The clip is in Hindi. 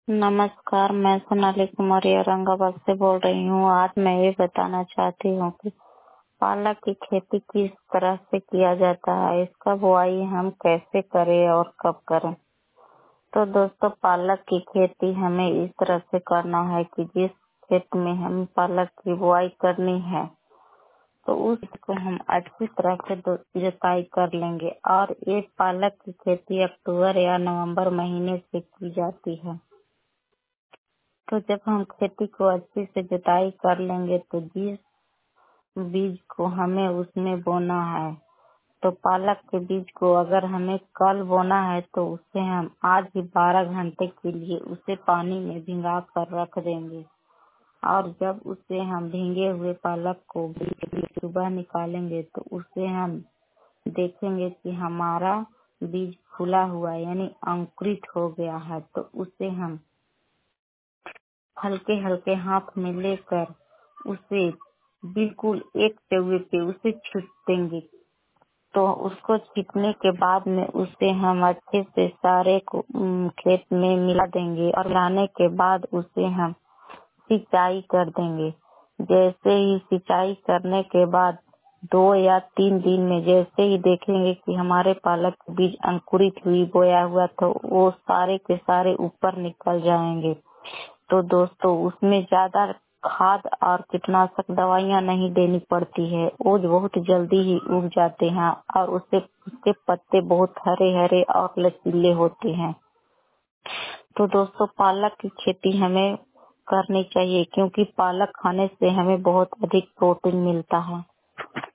नमस्कार, मैं सोनाली कुमारी औरंगाबाद से बोल रही हूँ। आज मैं ये बताना चाहती हूँ कि पालक की खेती किस तरह से किया जाता है, इसका बुआई हम कैसे करें और कब करें। तो दोस्तों, पालक की खेती हमें इस तरह से करना है कि जिस खेत में हम पालक की बुआई करनी है तो उसको हम अच्छी तरह से जुताई कर लेंगे। और ये पालक की खेती अक्टूबर या नवंबर महीने से की जाती है। तो जब हम खेती को अच्छे से जुताई कर लेंगे तो जिस बीज को हमें उसमें बोना है, तो पालक के बीज को अगर हमें कल बोना है तो उसे हम आज ही 12 घंटे के लिए उसे पानी में भिंगा कर रख देंगे। और जब उसे हम भींगे हुए पालक को सुबह निकालेंगे तो उसे हम देखेंगे कि हमारा बीज फूला हुआ यानी अंकुरित हो गया है। तो उसे हम हल्के हल्के हाथ में लेकर उसे बिल्कुल एक तवे पे उसे छीट देंगे। तो उसको छीटने के बाद में उसे हम अच्छे से सारे को खेत में मिला देंगे और मिलाने के बाद उसे हम सिंचाई कर देंगे। जैसे ही सिंचाई करने के बाद 2 या 3 दिन में जैसे ही देखेंगे कि हमारे पालक के बीज अंकुरित हुई बोया हुआ तो वो सारे के सारे ऊपर निकल जाएंगे। तो दोस्तों, उसमें ज्यादा खाद और कीटनाशक दवाइयाँ नहीं देनी पड़ती है। वो बहुत जल्दी ही उग जाते हैं और उसके पत्ते बहुत हरे हरे और लचीले होते हैं। तो दोस्तों, पालक की खेती हमें करनी चाहिए क्योंकि पालक खाने से हमें बहुत अधिक प्रोटीन मिलता है।